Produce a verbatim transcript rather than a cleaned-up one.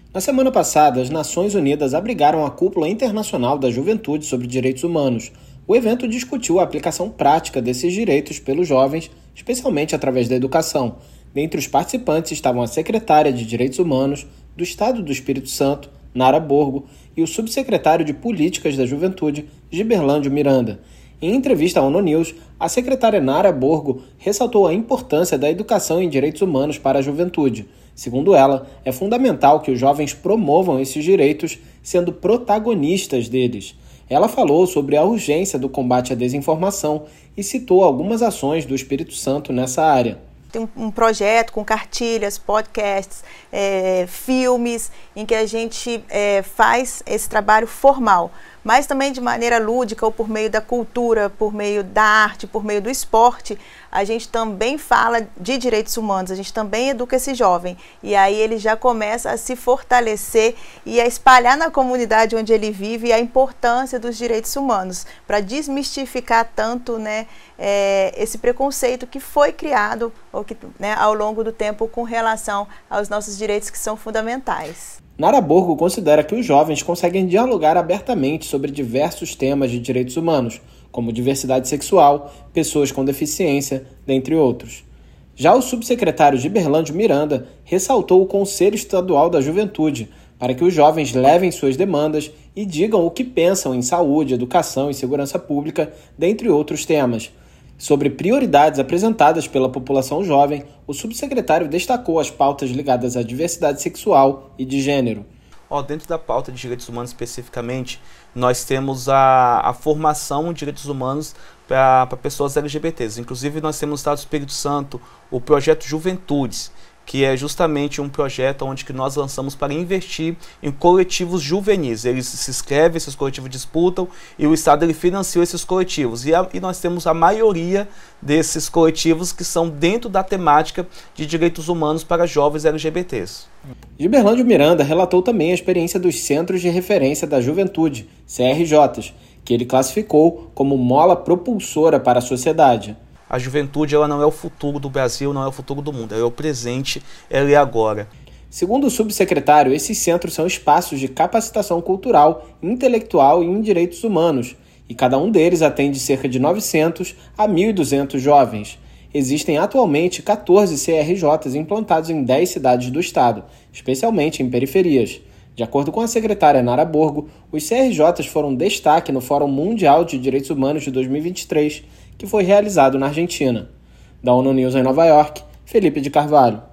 Na semana passada, as Nações Unidas abrigaram a Cúpula Internacional da Juventude sobre Direitos Humanos. O evento discutiu a aplicação prática desses direitos pelos jovens, especialmente através da educação. Dentre os participantes estavam a secretária de Direitos Humanos do Estado do Espírito Santo, Nara Borgo, e o subsecretário de Políticas da Juventude, Giberlândio Miranda. Em entrevista à ONU News, a secretária Nara Borgo ressaltou a importância da educação em direitos humanos para a juventude. Segundo ela, é fundamental que os jovens promovam esses direitos, sendo protagonistas deles. Ela falou sobre a urgência do combate à desinformação e citou algumas ações do Espírito Santo nessa área. Tem um projeto com cartilhas, podcasts, é, filmes, em que a gente é, faz esse trabalho formal, mas também de maneira lúdica ou por meio da cultura, por meio da arte, por meio do esporte, a gente também fala de direitos humanos, a gente também educa esse jovem. E aí ele já começa a se fortalecer e a espalhar na comunidade onde ele vive a importância dos direitos humanos, para desmistificar tanto, né, é, esse preconceito que foi criado ou que, né, ao longo do tempo com relação aos nossos direitos que são fundamentais. Nara Borgo considera que os jovens conseguem dialogar abertamente sobre diversos temas de direitos humanos, como diversidade sexual, pessoas com deficiência, dentre outros. Já o subsecretário Giberlândio Miranda ressaltou o Conselho Estadual da Juventude para que os jovens levem suas demandas e digam o que pensam em saúde, educação e segurança pública, dentre outros temas. Sobre prioridades apresentadas pela população jovem, o subsecretário destacou as pautas ligadas à diversidade sexual e de gênero. Oh, dentro da pauta de direitos humanos especificamente, nós temos a, a formação de direitos humanos para pessoas L G B T s. Inclusive, nós temos no Estado do Espírito Santo o projeto Juventudes, que é justamente um projeto onde que nós lançamos para investir em coletivos juvenis. Eles se inscrevem, esses coletivos disputam, e o Estado ele financia esses coletivos. E, a, e nós temos a maioria desses coletivos que são dentro da temática de direitos humanos para jovens L G B T s. Giberlândio Miranda relatou também a experiência dos Centros de Referência da Juventude, C R Js, que ele classificou como mola propulsora para a sociedade. A juventude ela não é o futuro do Brasil, não é o futuro do mundo, ela é o presente, ela é agora. Segundo o subsecretário, esses centros são espaços de capacitação cultural, intelectual e em direitos humanos, e cada um deles atende cerca de novecentos a mil e duzentos jovens. Existem atualmente catorze C R Js implantados em dez cidades do estado, especialmente em periferias. De acordo com a secretária Nara Borgo, os C R Js foram destaque no Fórum Mundial de Direitos Humanos de dois mil e vinte e três, que foi realizado na Argentina. Da ONU News em Nova York, Felipe de Carvalho.